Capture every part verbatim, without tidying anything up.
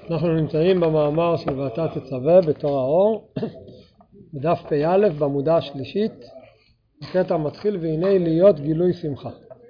אנחנו נמצאים במאמר של ואתה תצווה בתור האור, בדף פ"א בעמודה השלישית, הקטע מתחיל והנה להיות גילוי שמחה.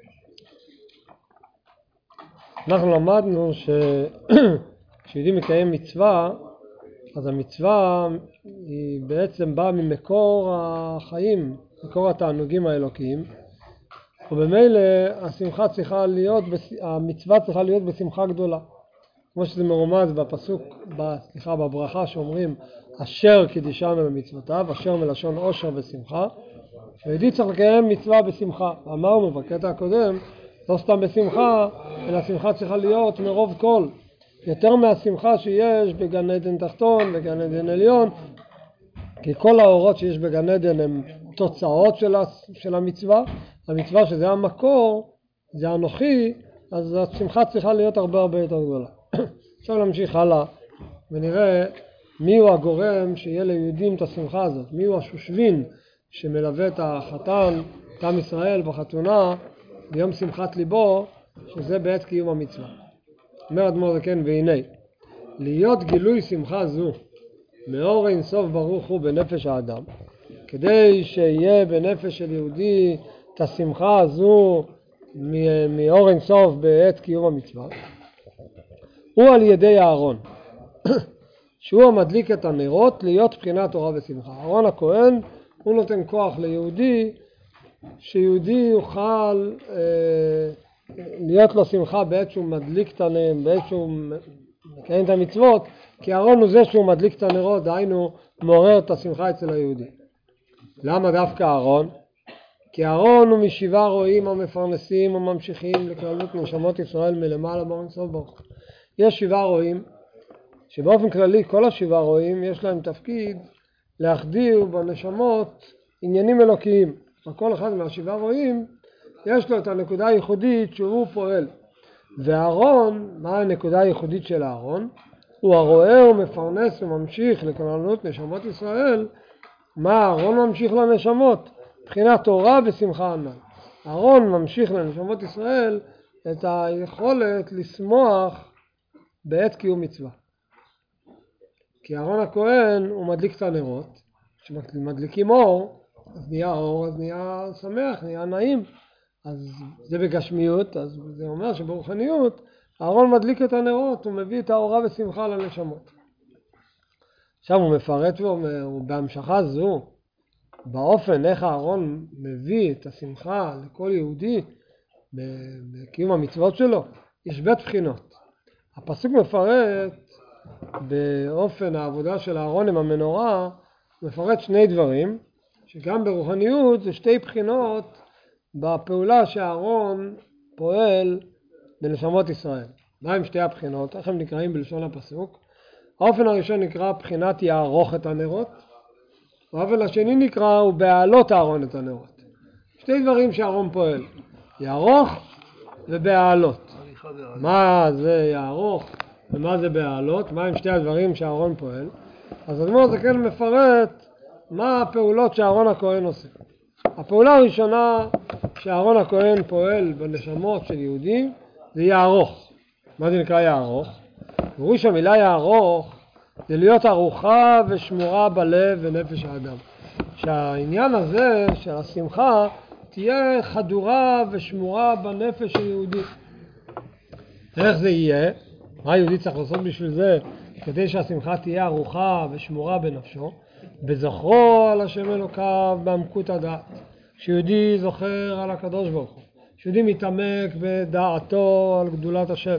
אנחנו למדנו כשיהודי מקיים מצווה, אז המצווה היא בעצם באה ממקור החיים, מקור התענוגים האלוקיים, ובמילא השמחה צריכה להיות, המצווה צריכה להיות בשמחה גדולה. כמו שזה מרומז בפסוק, סליחה, בברכה שאומרים אשר קידישנו במצוותיו, אשר מלשון עושר ושמחה. היהודי צריך לקיים מצווה בשמחה. אמרנו בקטע הקודם, לא סתם בשמחה, אלא השמחה צריכה להיות מרוב כל. יותר מהשמחה שיש בגן עדן תחתון, בגן עדן עליון, כי כל האורות שיש בגן עדן הם תוצאות של, של המצווה. המצווה שזה המקור, זה אנוכי, אז השמחה צריכה להיות הרבה הרבה יותר גדולה. עכשיו נמשיך הלאה ונראה מי הוא הגורם שיהיה ליהודים את השמחה הזאת, מי הוא השושבין שמלווה את החתן, את עם ישראל בחתונה ביום שמחת ליבו, שזה בעת קיום המצווה. אומר אדמו"ר זקן והנה להיות גילוי שמחה זו מאור אין סוף ברוך הוא בנפש האדם, כדי שיהיה בנפש של יהודי את השמחה הזו מאור אין סוף בעת קיום המצווה, הוא על ידי הארון, שהוא המדליק את הנרות להיות בחינת תורה ושמחה. אהרון הכהן הוא נותן כוח ליהודי, שיהודי יוכל אה, להיות לו שמחה בעת שהוא מדליק את הנרות, בעת שהוא מקיים את המצוות, כי אהרון הוא זה שהוא מדליק את הנרות, דהיינו מעורר את השמחה אצל היהודי. למה דווקא אהרון? כי אהרון הוא משבעה רועים המפרנסים וממשיכים לכללות נשמות ישראל מלמעלה באור אין סוף ברוך. יש שבעה רועים, שבאופן כללי כל השבעה רועים יש להם תפקיד להחדיר בנשמות עניינים אלוקיים. וכל אחד מהשבעה רועים יש לו את הנקודה הייחודית שהוא פועל. ואהרון, מה הנקודה הייחודית של אהרון? הוא הרואה ומפרנס וממשיך לכללות נשמות ישראל. מה אהרון ממשיך לנשמות? מבחינת תורה ושמחה ענן. אהרון ממשיך לנשמות ישראל את היכולת לשמוח בעת קיום מצווה. כי אהרון הכהן הוא מדליק את הנרות, כשמדליקים אור, אז נהיה אור, אז נהיה שמח, נהיה נעים. אז זה בגשמיות, אז זה אומר שברוחניות, אהרון מדליק את הנרות, הוא מביא את האורה ושמחה לנשמות. עכשיו הוא מפרט ואומר, בהמשכה זו, באופן איך אהרון מביא את השמחה לכל יהודי בקיום המצוות שלו, יש בית בחינות. הפסוק מפרט באופן העבודה של אהרון עם המנורה, מפרט שני דברים, שגם ברוחניות זה שתי בחינות בפעולה שאהרון פועל בנשמות ישראל. מה הם שתי הבחינות? איך הם נקראים בלשון הפסוק? האופן הראשון נקרא בחינת יערוך את הנרות, והאופן השני נקרא הוא בהעלות אהרון את הנרות. שתי דברים שאהרון פועל, יערוך ובהעלות. מה זה יערוך ומה זה בהעלות? מה הם שתי הדברים שאהרון פועל? אז אדמו"ר זקן מפרט מה הפעולות שאהרון הכהן עושה. הפעולה הראשונה שאהרון הכהן פועל בנשמות של יהודים זה יערוך. מה זה נקרא יערוך? וראש המילה יערוך זה להיות ערוכה ושמורה בלב ונפש האדם. שהעניין הזה של השמחה תהיה חדורה ושמורה בנפש של יהודי. איך זה יהיה? מה יהודי צריך לעשות בשביל זה? כדי שהשמחה תהיה ערוכה ושמורה בנפשו. בזכרו על השם אלוקיו בעמקות הדעת. שיהודי זוכר על הקדוש ברוך הוא. שיהודי מתעמק בדעתו על גדולת השם.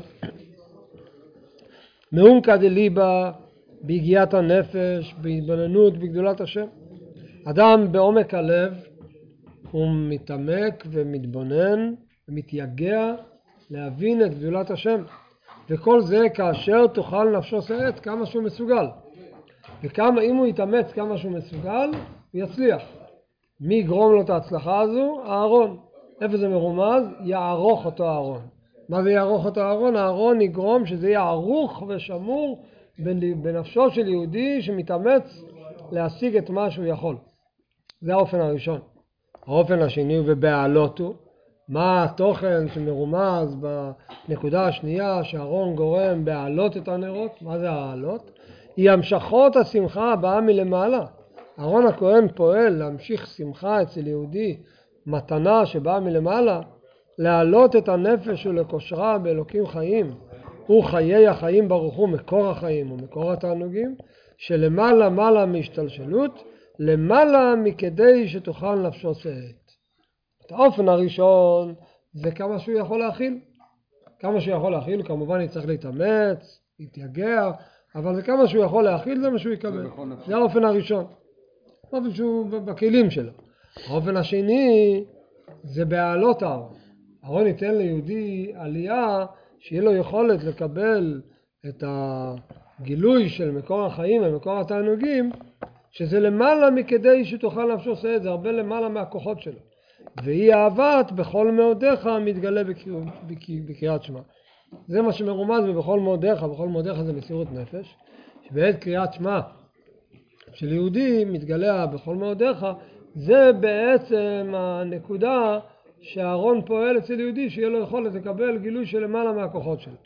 מעומקא דליבא ביגיעת הנפש, בהתבוננות בגדולת השם. אדם בעומק הלב הוא מתעמק ומתבונן ומתייגע להבין את גדולת השם. וכל זה כאשר תוכל נפשו שאת כמה שהוא מסוגל. וכמה אם הוא יתאמץ כמה שהוא מסוגל, הוא יצליח. מי יגרום לו את ההצלחה הזו? אהרון. איפה זה מרומז? יערוך אותו אהרון. מה זה יערוך אותו אהרון? אהרון יגרום שזה יהיה ערוך ושמור בנפשו של יהודי שמתאמץ להשיג את מה שהוא יכול. זה האופן הראשון. האופן השני הוא ובהעלות הוא. מה התוכן שמרומז בנקודה השנייה שהארון גורם בהעלות את הנרות? מה זה העלות? היא המשכות השמחה הבאה מלמעלה. אהרון הכהן פועל להמשיך שמחה אצל יהודי, מתנה שבאה מלמעלה, להעלות את הנפש ולקושרה באלוקים חיים. הוא חיי החיים ברוך הוא, מקור החיים ומקור התענוגים, שלמעלה מעלה מהשתלשלות, למעלה מכדי שתוכל נפשו שאת. את האופן הראשון זה כמה שהוא יכול להכיל. כמה שהוא יכול להכיל, כמובן יצטרך להתאמץ, להתייגע, אבל זה כמה שהוא יכול להכיל, זה מה שהוא יקבל. זה האופן הראשון. האופן שהוא בכלים שלו. האופן השני זה בהעלות הארון. הארון ייתן ליהודי עלייה שיהיה לו יכולת לקבל את הגילוי של מקור החיים ומקור התענוגים, שזה למעלה מכדי שתוכל נפשו שאת, זה הרבה למעלה מהכוחות שלו. והיא אהבת בכל מאודיך מתגלה בקריאת שמע. זה מה שמרומז בכל מאודיך, בכל מאודיך זה מסירות נפש, שבעת קריאת שמע של יהודי מתגלה בכל מאודיך, זה בעצם הנקודה שהארון פועל אצל יהודי שיהיה לו יכולת לקבל גילוי של למעלה מהכוחות שלו.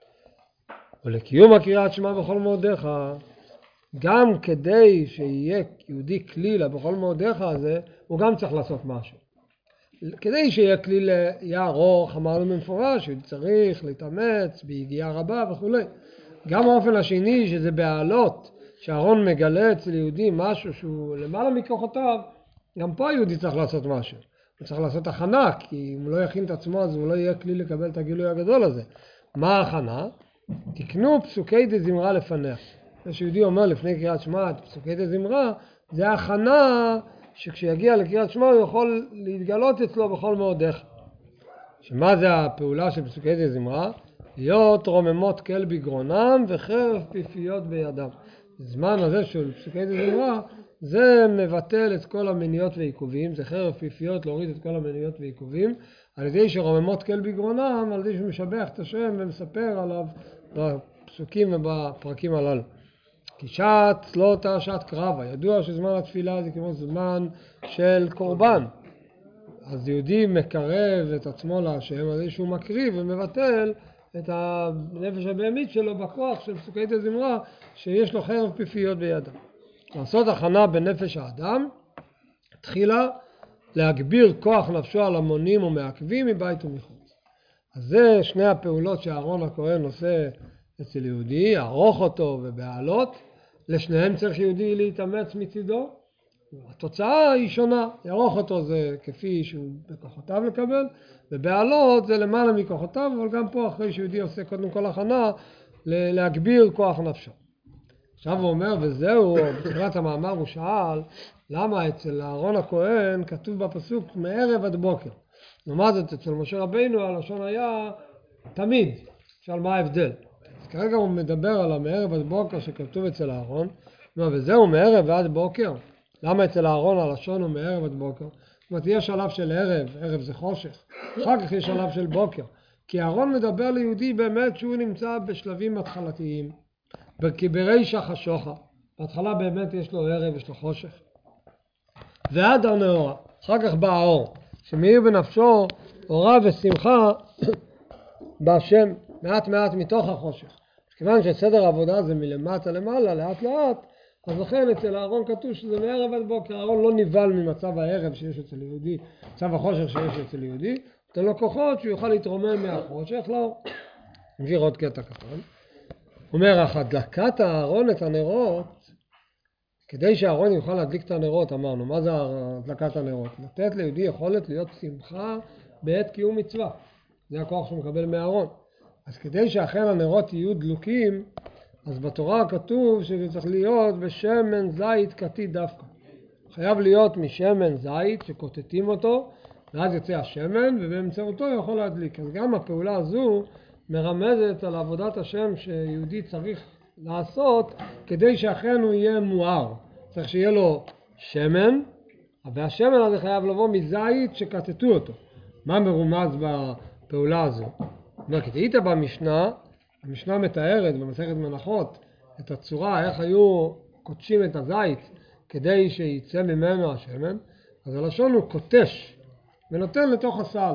ולקיום הקריאת שמע בכל מאודיך, גם כדי שיהיה יהודי כלילה בכל מאודיך הזה, הוא גם צריך לעשות משהו. כדי שיהיה כליל יהיה ארוך, אמרנו במפורש, שהוא צריך להתאמץ ביגיעה רבה וכו'. גם האופן השני שזה בהעלות, שהארון מגלה אצל יהודי משהו שהוא למעלה מכוחותיו, גם פה יהודי צריך לעשות משהו. הוא צריך לעשות הכנה, כי אם הוא לא יכין את עצמו אז הוא לא יהיה כלי לקבל את הגילוי הגדול הזה. מה ההכנה? תקנו פסוקי דזמרה לפניה. זה שיהודי אומר לפני קריאת שמע, פסוקי דזמרה, זה ההכנה שכשיגיע לקריאת שמע הוא יכול להתגלות אצלו בכל מאודיך. שמה זה הפעולה של פסוקי דזמרה? להיות רוממות כל בגרונם וחרב פיפיות בידם. הזמן הזה של פסוקי דזמרה, זה מבטל את כל המניות ועיכובים, זה חרב פיפיות להוריד את כל המניות ועיכובים, על ידי שרוממות כל בגרונם, על ידי שהוא משבח את השם ומספר עליו בפסוקים ובפרקים הללו. כי שעת לא אותה שעת קרבה, ידוע שזמן התפילה זה כמו זמן של קורבן. אז יהודי מקרב את עצמו להשם, על ידי שהוא מקריב ומבטל את הנפש הבהמית שלו בכוח של פסוקי דזמרה, שיש לו חרב פיפיות בידם. לעשות הכנה בנפש האדם, תחילה להגביר כוח נפשו על המונים ומעכבים מבית ומחוץ. אז זה שני הפעולות שאהרון הכהן עושה אצל יהודי, ערוך אותו ובהעלות. לשניהם צריך יהודי להתאמץ מצידו. התוצאה היא שונה, יערוך אותו זה כפי שהוא בכוחותיו לקבל, ובהעלות זה למעלה מכוחותיו, אבל גם פה אחרי שיהודי עושה קודם כל הכנה להגביר כוח נפשו. עכשיו הוא אומר, וזהו, בתחילת המאמר הוא שאל, למה אצל אהרון הכהן כתוב בפסוק מערב עד בוקר. לעומת זאת אצל משה רבינו הלשון היה תמיד, שאל מה ההבדל. אז כרגע הוא מדבר על המערב עד בוקר שכתוב אצל אהרון, וזהו מערב ועד בוקר. למה אצל אהרון הלשון הוא מערב עד בוקר? זאת אומרת, יש שלב של ערב, ערב זה חושך, אחר כך יש שלב של בוקר. כי אהרון מדבר ליהודי באמת שהוא נמצא בשלבים התחלתיים. כי ברישא חשוכה, בהתחלה באמת יש לו ערב, יש לו חושך. ועד הנאורה, אחר כך בא האור, שמאיר בנפשו אורה ושמחה בהשם, מעט מעט מתוך החושך. כיוון שסדר העבודה זה מלמטה למעלה, לאט לאט, אז לכן אצל אהרון כתוב שזה מערב עד בוקר. אהרון לא נבהל ממצב הערב שיש אצל יהודי, מצב החושך שיש אצל יהודי, נותן לו כוחות שהוא יוכל להתרומם מהחושך לאור. נביא עוד קטע קטן. אומר, אך הדלקת הארון את הנרות, כדי שהארון יוכל להדליק את הנרות, אמרנו, מה זה הדלקת הנרות? לתת ליהודי יכולת להיות שמחה בעת קיום מצווה. זה הכוח שהוא מקבל מהארון. אז כדי שאכן הנרות יהיו דלוקים, אז בתורה כתוב שזה צריך להיות בשמן זית קטי דווקא. חייב להיות משמן זית שקוטטים אותו, ואז יוצא השמן, ובאמצעותו יכול להדליק. אז גם הפעולה הזו מרמזת על עבודת השם שיהודי צריך לעשות, כדי שאכן הוא יהיה מואר. צריך שיהיה לו שמן, והשמן הזה חייב לבוא מזית שקטטו אותו. מה מרומז בפעולה הזו? כתהית במשנה, המשנה מתארת במסכת מנחות את הצורה, איך היו קודשים את הזית כדי שיצא ממנו השמן. אז הלשון הוא קוטש ונותן לתוך הסל.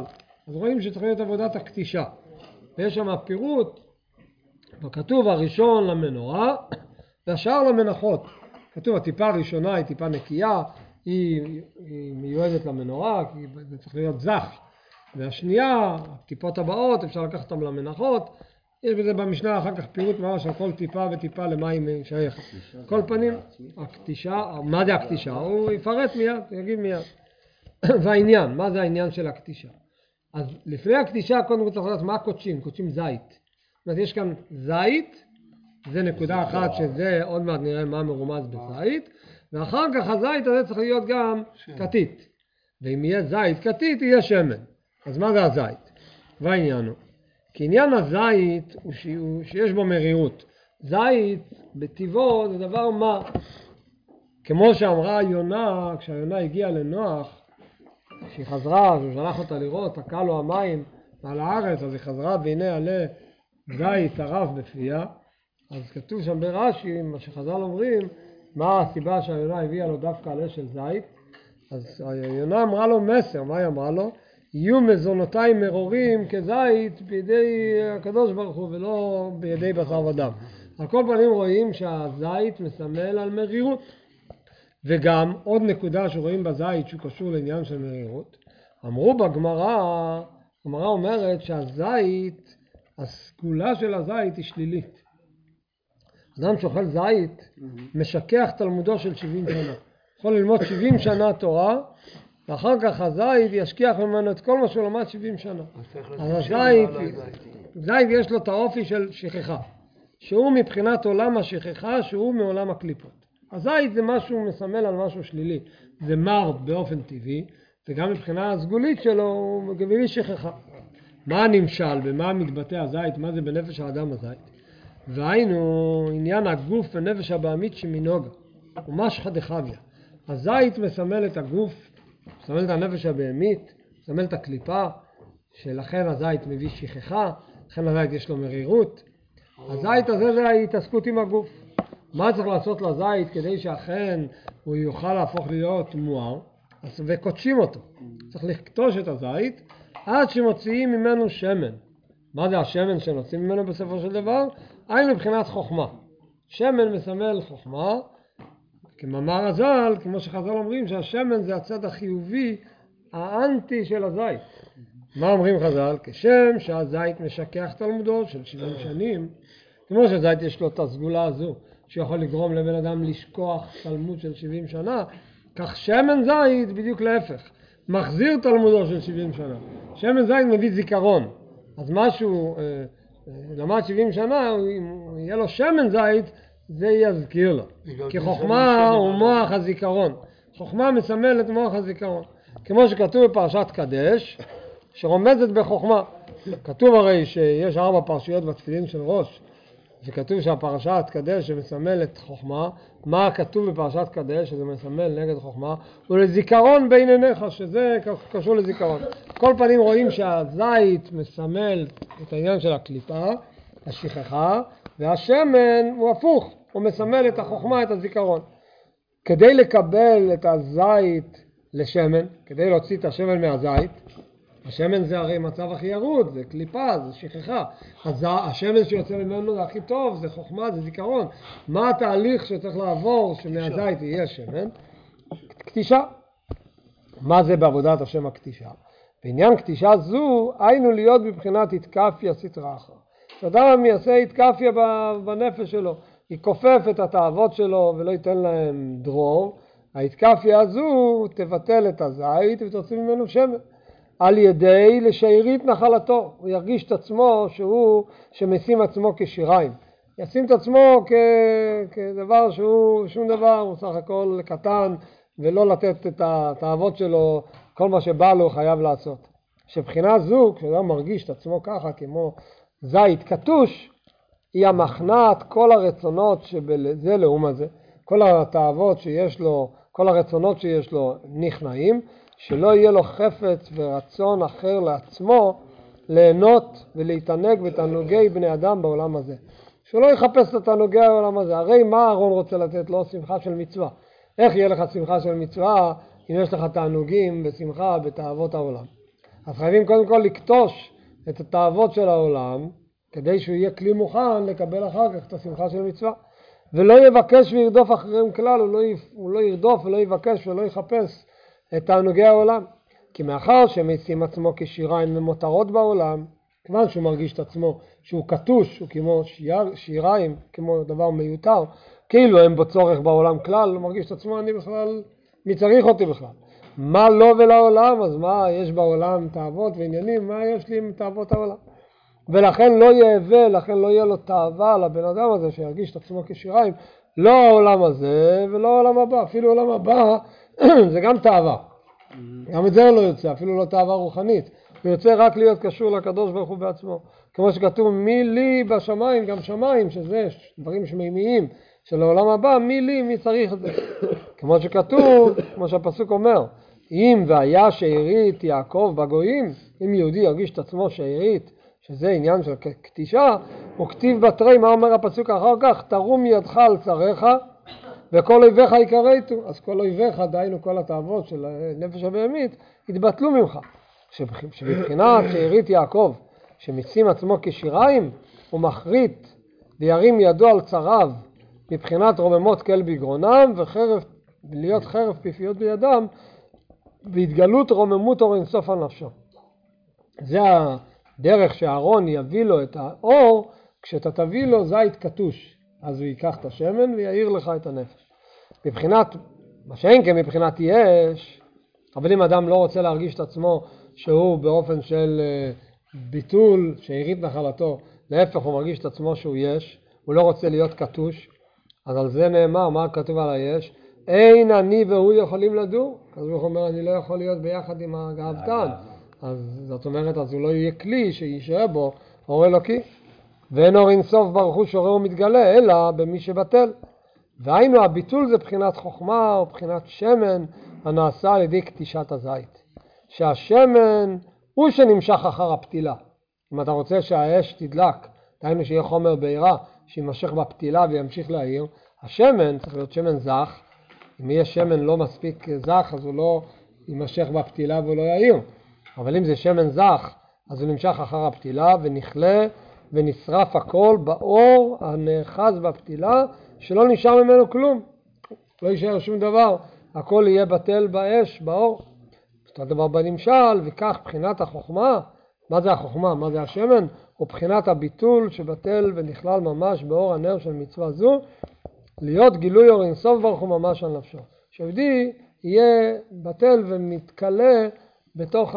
אז רואים שצריך להיות עבודת הקטישה. ויש שם פירוט, וכתוב הראשון למנורה, והשאר למנחות. כתוב הטיפה הראשונה היא טיפה נקייה, היא, היא מיועדת למנורה, כי זה צריך להיות זך. והשנייה, הטיפות הבאות, אפשר לקחת אותם למנחות. יש בזה במשנה אחר כך פירוט ממש על כל טיפה וטיפה למה היא שייכת. כל פנים, הקטישה, מה זה הקטישה? הוא יפרט מיד, יגיד מיד. והעניין, מה זה העניין של הקטישה? אז לפני הקטישה קודם כל צריך לדעת מה קודשים, קודשים זית. זאת אומרת, יש כאן זית, זה נקודה אחת שזה עוד מעט נראה מה מרומז בזית, ואחר כך הזית הזה צריך להיות גם קטית. ואם יהיה זית קטית יהיה שמן. אז מה זה הזית? והעניין הוא, כי עניין הזית הוא שיש בו מרירות. זית בטבעו זה דבר מה? כמו שאמרה יונה, כשהיונה הגיעה לנוח, כשהיא חזרה, כשהוא שלח אותה לראות, תקע לו המים על הארץ, אז היא חזרה והנה עלה זית ערף בפיה. אז כתוב שם ברש"י, מה שחז"ל אומרים, מה הסיבה שהיונה הביאה לו דווקא עלה של זית. אז היונה אמרה לו מסר, מה היא אמרה לו? יהיו מזונותיי מרורים כזית בידי הקדוש ברוך הוא ולא בידי בשר ודם. על כל פנים רואים שהזית מסמל על מרירות. וגם עוד נקודה שרואים בזית שהוא קשור לעניין של מרירות. אמרו בגמרא, הגמרא אומרת שהזית, הסגולה של הזית היא שלילית. אדם שאוכל זית משכח תלמודו של שבעים שנה. יכול ללמוד שבעים שנה תורה, ואחר כך הזית ישכיח ממנו את כל מה שהוא למד שבעים שנה. אז הזית, זית יש לו את האופי של שכחה, שהוא מבחינת עולם השכחה, שהוא מעולם הקליפות. הזית זה משהו מסמל על משהו שלילי, זה מר באופן טבעי, וגם מבחינה הסגולית שלו הוא מגבילי שכחה. מה נמשל, במה מתבטא הזית, מה זה בנפש האדם הזית? והיינו עניין הגוף ונפש הבעמית שמנוגה, ומשחא דחביא. הזית מסמל את הגוף, מסמל את הנפש הבהמית, מסמל את הקליפה, שלכן הזית מביא שכחה, לכן הזית יש לו מרירות. הזית הזה זה ההתעסקות עם הגוף. מה צריך לעשות לזית כדי שאכן הוא יוכל להפוך להיות מואר? וקודשים אותו. צריך לקטוש את הזית עד שמוציאים ממנו שמן. מה זה השמן שנוצאים ממנו בסופו של דבר? היינו מבחינת חוכמה. שמן מסמל חוכמה, כמאמר הז"ל, כמו שחז"ל אומרים שהשמן זה הצד החיובי, האנטי של הזית. מה אומרים חז"ל? כשם שהזית משכח תלמודו של שבעים שנים, כמו שהזית יש לו את הסגולה הזו, שיכול לגרום לבן אדם לשכוח תלמוד של שבעים שנה, כך שמן זית בדיוק להפך, מחזיר תלמודו של שבעים שנה. שמן זית מביא זיכרון. אז משהו, אה, אה, למד שבעים שנה, אם יהיה לו שמן זית, זה יזכיר לו. כי חוכמה הוא מוח הזיכרון. חוכמה מסמל את מוח הזיכרון. כמו שכתוב בפרשת קדש, שרומזת בחוכמה. כתוב הרי שיש ארבע פרשיות בתפילין של ראש, וכתוב שהפרשת קדש שמסמל את חוכמה. מה כתוב בפרשת קדש שזה מסמל נגד חוכמה? ולזיכרון בין עיניך, שזה קשור לזיכרון. כל פנים רואים שהזית מסמל את העניין של הקליפה, השכחה, והשמן הוא הפוך, הוא מסמל את החוכמה, את הזיכרון. כדי לקבל את הזית לשמן, כדי להוציא את השמן מהזית, השמן זה הרי מצב הכי ירוד, זה קליפה, זה שכחה. אז השמן שיוצא ממנו זה הכי טוב, זה חוכמה, זה זיכרון. מה התהליך שצריך לעבור שמהזית יהיה שמן? קטישה. מה זה בעבודת השם הקטישה? בעניין קטישה זו, היינו להיות בבחינת התקפיה סטרא אחרא. שאדם יעשה התקפיה בנפש שלו, יכופף את התאוות שלו ולא ייתן להם דרור. ההתקפיה הזו תבטל את הזית ותוציא ממנו שמן. על ידי לשארית נחלתו, הוא ירגיש את עצמו שהוא שמשים עצמו כשיריים, ישים את עצמו כ... כדבר שהוא שום דבר, הוא סך הכל קטן, ולא לתת את התאוות שלו, כל מה שבא לו חייב לעשות. שבחינה זו, כשאדם מרגיש את עצמו ככה כמו זית קטוש, היא המכנעת כל הרצונות שבזה לאום הזה, כל התאוות שיש לו, כל הרצונות שיש לו נכנעים, שלא יהיה לו חפץ ורצון אחר לעצמו ליהנות ולהתענג בתענוגי בני אדם בעולם הזה. שלא יחפש את התענוגי העולם הזה. הרי מה אהרון רוצה לתת לו? שמחה של מצווה. איך יהיה לך שמחה של מצווה אם יש לך תענוגים ושמחה בתאוות העולם? אז חייבים קודם כל לקטוש את התאוות של העולם, כדי שהוא יהיה כלי מוכן לקבל אחר כך את השמחה של מצווה. ולא יבקש וירדוף אחריהם כלל, הוא לא, י... הוא לא ירדוף ולא יבקש ולא יחפש את תענוגי העולם. כי מאחר שמשים עצמו כשיריים ומותרות בעולם, כיוון שהוא מרגיש את עצמו שהוא קטוש, הוא כמו שיר, שיריים, כמו דבר מיותר, כאילו אין בו צורך בעולם כלל, הוא מרגיש את עצמו, אני בכלל, מי צריך אותי בכלל? מה לא ולעולם? אז מה יש בעולם תאוות ועניינים? מה יש לי עם תאוות העולם? ולכן לא יהווה, לכן לא יהיה לו תאווה לבן אדם הזה שירגיש את עצמו כשיריים, לא העולם הזה ולא העולם הבא, אפילו העולם הבא זה גם תאווה. גם את זה לא יוצא, אפילו לא תאווה רוחנית. הוא יוצא רק להיות קשור לקדוש ברוך הוא בעצמו. כמו שכתוב, מי לי בשמיים, גם שמיים, שזה דברים שמימיים של העולם הבא, מי לי, מי צריך את זה. כמו שכתוב, כמו שהפסוק אומר, אם והיה שארית יעקב בגויים, אם יהודי ירגיש את עצמו שארית, שזה עניין של קטישה, הוא כתיב בתרי, מה אומר הפסוק אחר כך? תרום ידך על צריך, וכל אויביך יקרתו. אז כל אויביך, דהיינו כל התאוות של נפש הבהמית, התבטלו ממך. שבבחינת שארית יעקב, שמשים עצמו כשיריים, הוא מחריט וירים ידו על צריו, מבחינת רוממות כל בגרונם, וחרב, להיות חרב פיפיות בידם, והתגלות רוממות אור אינסוף על נפשו. זה הדרך שאהרון יביא לו את האור, כשאתה תביא לו זית קטוש, אז הוא ייקח את השמן ויעיר לך את הנפש. מבחינת, מה שאין כן מבחינת יש, אבל אם אדם לא רוצה להרגיש את עצמו שהוא באופן של ביטול, שארית נחלתו, להפך הוא מרגיש את עצמו שהוא יש, הוא לא רוצה להיות קטוש, אז על זה נאמר, מה כתוב על היש? אין אני והוא יכולים לדור. אז הוא אומר, אני לא יכול להיות ביחד עם הגאוותן. אז זאת אומרת, אז הוא לא יהיה כלי שישאר בו אור אלוקי. ואין אור אינסוף ברוך הוא שורה ומתגלה, אלא במי שבטל. והיינו, הביטול זה בחינת חוכמה או בחינת שמן, הנעשה על ידי קטישת הזית. שהשמן הוא שנמשך אחר הפתילה. אם אתה רוצה שהאש תדלק, דהיינו שיהיה חומר בעירה, שימשך בפתילה וימשיך להעיר, השמן צריך להיות שמן זך. אם יהיה שמן לא מספיק זך, אז הוא לא יימשך בפתילה והוא לא יעיר. אבל אם זה שמן זך, אז הוא נמשך אחר הפתילה ונכלה ונשרף הכל באור הנאחז בפתילה, שלא נשאר ממנו כלום. לא יישאר שום דבר, הכל יהיה בטל באש, באור. אותו דבר בנמשל, וכך בחינת החוכמה, מה זה החוכמה? מה זה השמן? הוא בחינת הביטול שבטל ונכלל ממש באור הנר של מצווה זו, להיות גילוי אור אינסוף ברוך הוא ממש על נפשו. שיהודי יהיה בטל ומתקלה בתוך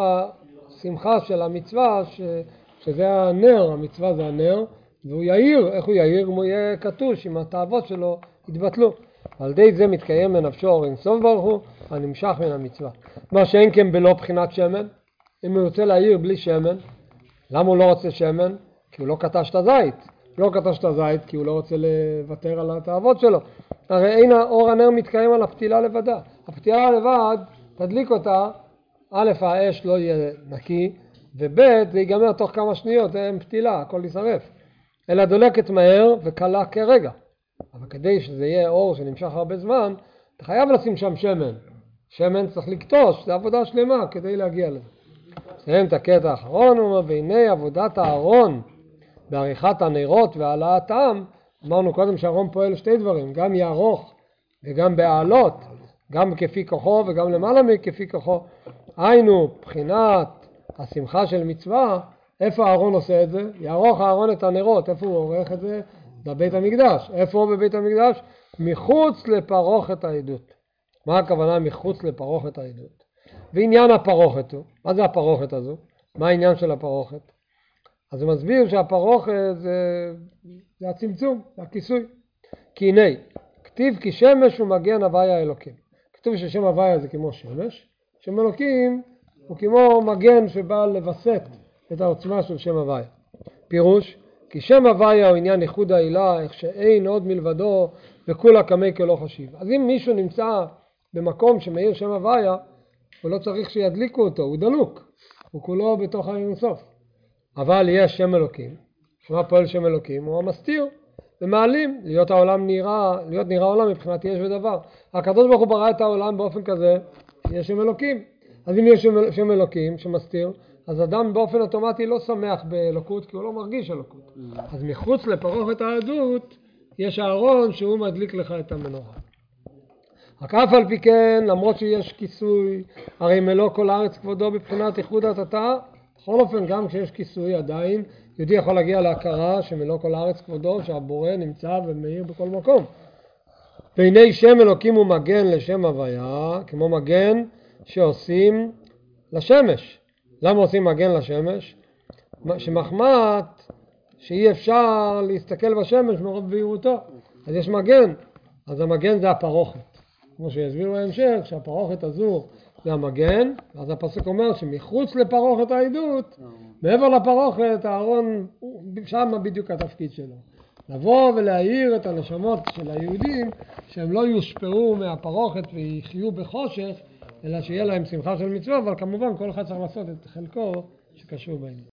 השמחה של המצווה, ש... שזה הנר, המצווה זה הנר, והוא יאיר, איך הוא יאיר? אם הוא יהיה קטוש, אם התאוות שלו יתבטלו. על ידי זה מתקיים בנפשו אור אינסוף ברוך הוא, הנמשך מן המצווה. מה שאין כן בלא בחינת שמן, אם הוא רוצה להאיר בלי שמן, למה הוא לא רוצה שמן? כי הוא לא קטש את הזית. לא קטש את הזית כי הוא לא רוצה לוותר על התאוות שלו. הרי אין אור הנר מתקיים על הפתילה לבדה. הפתילה לבד, תדליק אותה, א', האש לא יהיה נקי, וב', זה ייגמר תוך כמה שניות, אין פתילה, הכל יישרף. אלא דולקת מהר וקלה כרגע. אבל כדי שזה יהיה אור שנמשך הרבה זמן, אתה חייב לשים שם שמן. שמן צריך לקטוש, זה עבודה שלמה כדי להגיע לזה. סיים את הקטע האחרון, הוא אומר, והנה עבודת הארון בעריכת הנרות והעלאתם, אמרנו קודם שהארון פועל שתי דברים, גם יערוך וגם בהעלות, גם כפי כוחו וגם למעלה מכפי כוחו. היינו, בחינת השמחה של מצווה, איפה הארון עושה את זה? יערוך הארון את הנרות, איפה הוא עורך את זה? בבית המקדש. איפה הוא בבית המקדש? מחוץ לפרוכת העדות. מה הכוונה מחוץ לפרוכת העדות? ועניין הפרוכת הוא, מה זה הפרוכת הזו? מה העניין של הפרוכת? אז הוא מסביר שהפרוכת זה, זה הצמצום, זה הכיסוי. כי הנה, כתיב כי שמש הוא מגן הוויה אלוקים. כתוב ששם הוויה זה כמו שמש, שם אלוקים הוא כמו מגן שבא לבסט את העוצמה של שם הוויה. פירוש, כי שם הוויה הוא עניין ייחוד העילה, איך שאין עוד מלבדו וכולה כמי כלא חשיב. אז אם מישהו נמצא במקום שמאיר שם הוויה, הוא לא צריך שידליקו אותו, הוא דלוק, הוא כולו בתוך האינסוף. אבל יש שם אלוקים, שמה פועל שם אלוקים, הוא המסתיר, ומעלים להיות העולם נראה, להיות נראה העולם מבחינת יש ודבר. הקדוש ברוך הוא ברא את העולם באופן כזה, יש שם אלוקים. אז אם יש שם אלוקים שמסתיר, אז אדם באופן אוטומטי לא שמח באלוקות, כי הוא לא מרגיש אלוקות. אז מחוץ לפרוכת העדות, יש הארון שהוא מדליק לך את המנורה. רק אף על פי כן, למרות שיש כיסוי, הרי מלוא כל הארץ כבודו בבחינת איחוד התתה, בכל אופן גם כשיש כיסוי עדיין, יהודי יכול להגיע להכרה שמלוא כל הארץ כבודו, שהבורא נמצא ומאיר בכל מקום. והנה שם אלוקים הוא מגן לשם הוויה, כמו מגן שעושים לשמש. למה עושים מגן לשמש? שמחמת שאי אפשר להסתכל בשמש מרוב בהירותו. אז יש מגן, אז המגן זה הפרוכת. כמו שיסבירו בהמשך, שהפרוכת הזו זה המגן, אז הפסוק אומר שמחוץ לפרוכת העדות, מעבר לפרוכת, הארון, שם בדיוק התפקיד שלו. לבוא ולהאיר את הנשמות של היהודים, שהם לא יושפעו מהפרוכת ויחיו בחושך, אלא שיהיה להם שמחה של מצווה, אבל כמובן כל אחד צריך לעשות את חלקו שקשור בעניין.